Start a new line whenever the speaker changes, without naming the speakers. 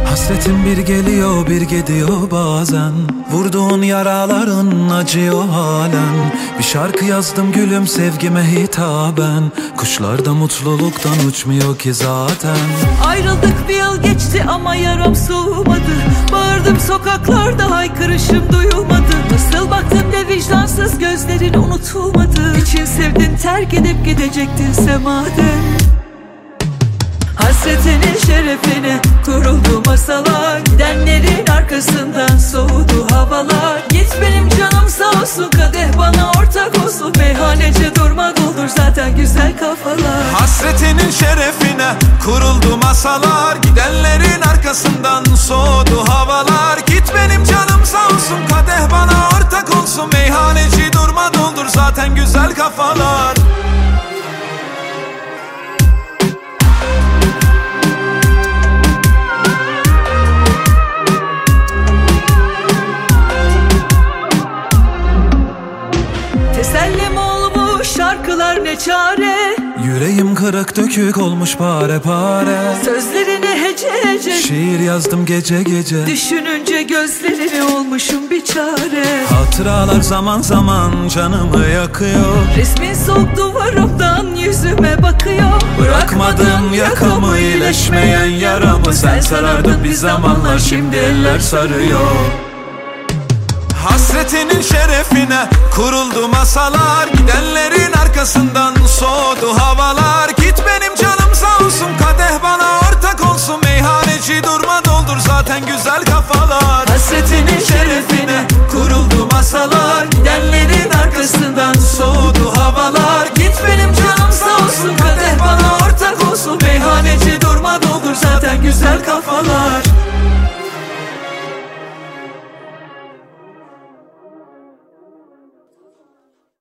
Hasretin bir geliyor bir gidiyor bazen. Vurduğun yaraların acıyor halen. Bir şarkı yazdım gülüm sevgime hitaben. Kuşlar da mutluluktan uçmuyor ki zaten.
Ayrıldık bir yıl geçti ama yaram soğumadı. Bağırdım sokaklarda haykırışım duyulmadı. Nasıl baktım da vicdansız gözlerin unutulmadı. İçin sevdin terk edip gidecektinse madem. Hasretinin şerefine kuruldu masalar. Gidenlerin arkasından soğudu havalar. Git benim canım sağ olsun, kadeh bana ortak olsun. Meyhaneci durma doldur zaten güzel kafalar.
Hasretinin şerefine kuruldu masalar. Gidenlerin arkasından soğudu havalar. Git benim canım sağ olsun, kadeh bana ortak olsun. Meyhaneci durma doldur zaten güzel kafalar.
Tesellim olmuş şarkılar ne çare.
Yüreğim kırık dökük olmuş pare pare.
Sözlerini hece hece
şiir yazdım gece gece.
düşününce gözlerini olmuşum bir çare.
Hatıralar zaman zaman canımı yakıyor.
Resmin soğuk duvarımdan yüzüme bakıyor.
Bırakmadın yakamı iyileşmeyen yaramı. Sen sarardın bir zamanlar şimdi eller sarıyor. Hasretinin şerefine kuruldu masalar. Gidenlerin arkasından soğudu havalar. Git benim canım sağ olsun, kadeh bana ortak olsun. Meyhaneci durma doldur zaten güzel kafalar. Hasretinin şerefine kuruldu masalar. Gidenlerin arkasından soğudu havalar. Git benim canım sağ olsun, kadeh bana ortak olsun. Meyhaneci durma doldur zaten güzel kafalar.